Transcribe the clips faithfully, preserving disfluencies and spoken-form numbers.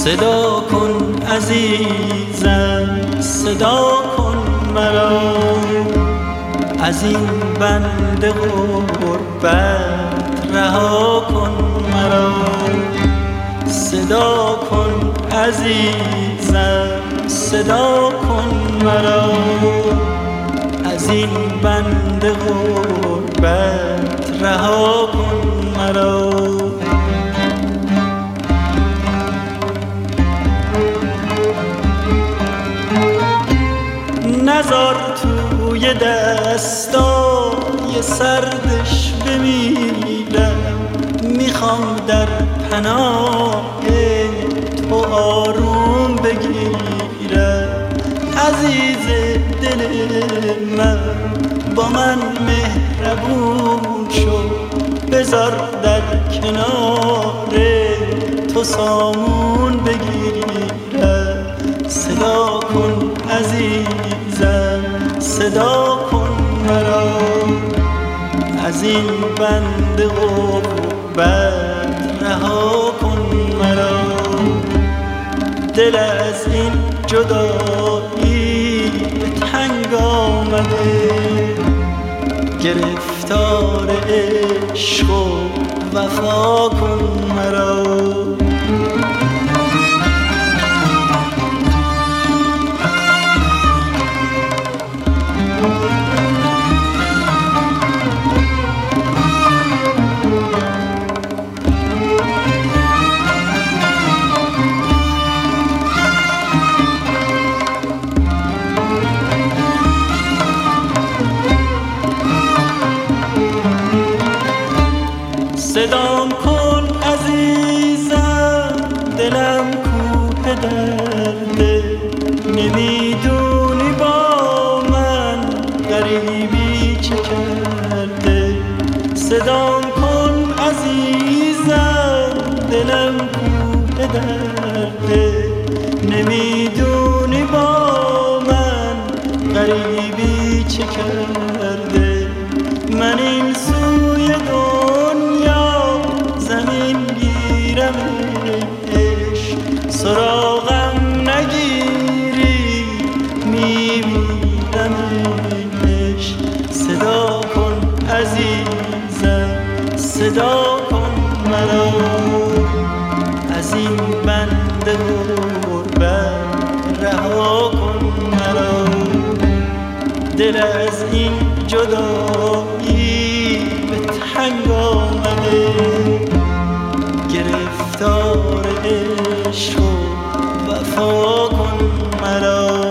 صدا کن عزیزم، صدا کن مرا، از این بند غربت رها کن مرا. صدا کن عزیزم، صدا کن مرا، از این بند غربت رها کن مرا. نزار توی دستای سردش بمیرم، میخوام در پناه تو آروم بگیرم. عزیز دل من با من مهربون شو، بذار در کنار تو سامون بگیرم. صدا کن عزیزم، صدا کن مرا، از این بند غربت رها کن مرا. دل از این جدایی به تنگ آمده، گرفتار عشق و وفا کن مرا. صدام کن عزیزم، دلم کوه درده، نمیدونی با من غریبی چه کرده. صدام کن عزیزم، دلم کوه درده، نمیدونی با من غریبی چه کرده. من این سوی دنیا زمین گیرم عشق، سراغم نگیری میمیرم عشق. صدا کن عزیزم، صدا کن مرا، از این بند غربت رها کن مرا. دل از این جدایی به تنگ آمده، گرفتار عشق و وفا کن مرا.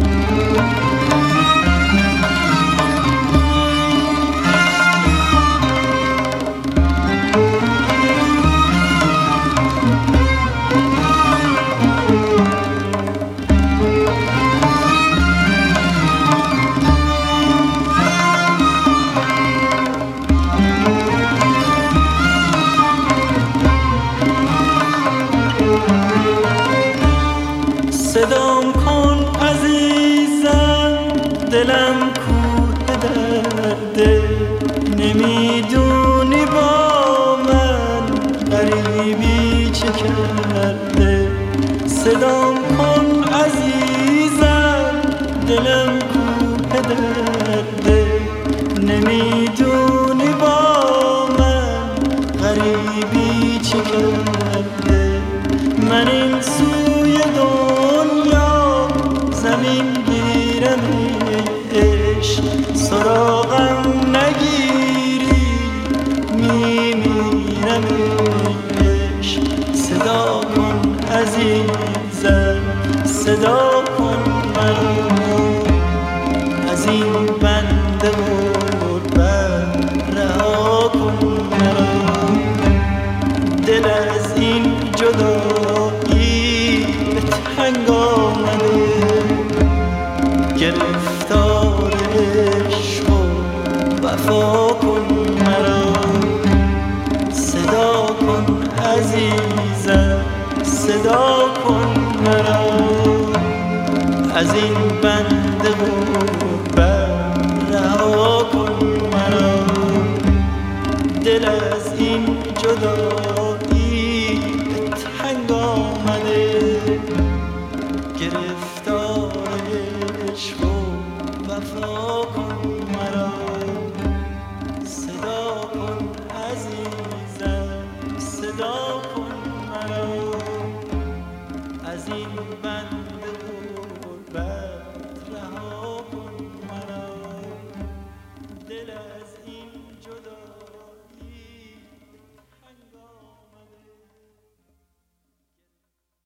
صدام کن عزیزم، دلم کوه درده، نمیدونی با من غریبی چه کرده. صدام کن عزیزم، دلم کوه درده، نمیدونی با من غریبی چه کرده. من این سوی دنیا زمین گیرم عشق، سراغم نگیری میمیرم عشق. صدا کن عزیزم، صدا کن مرا، از این بند غربت رها کن مرا. دل از این جدایی به تنگ آمده، گرفتار عشق و وفا کن مرا. صدا کن عزیزم، صدا کن مرا، از این بند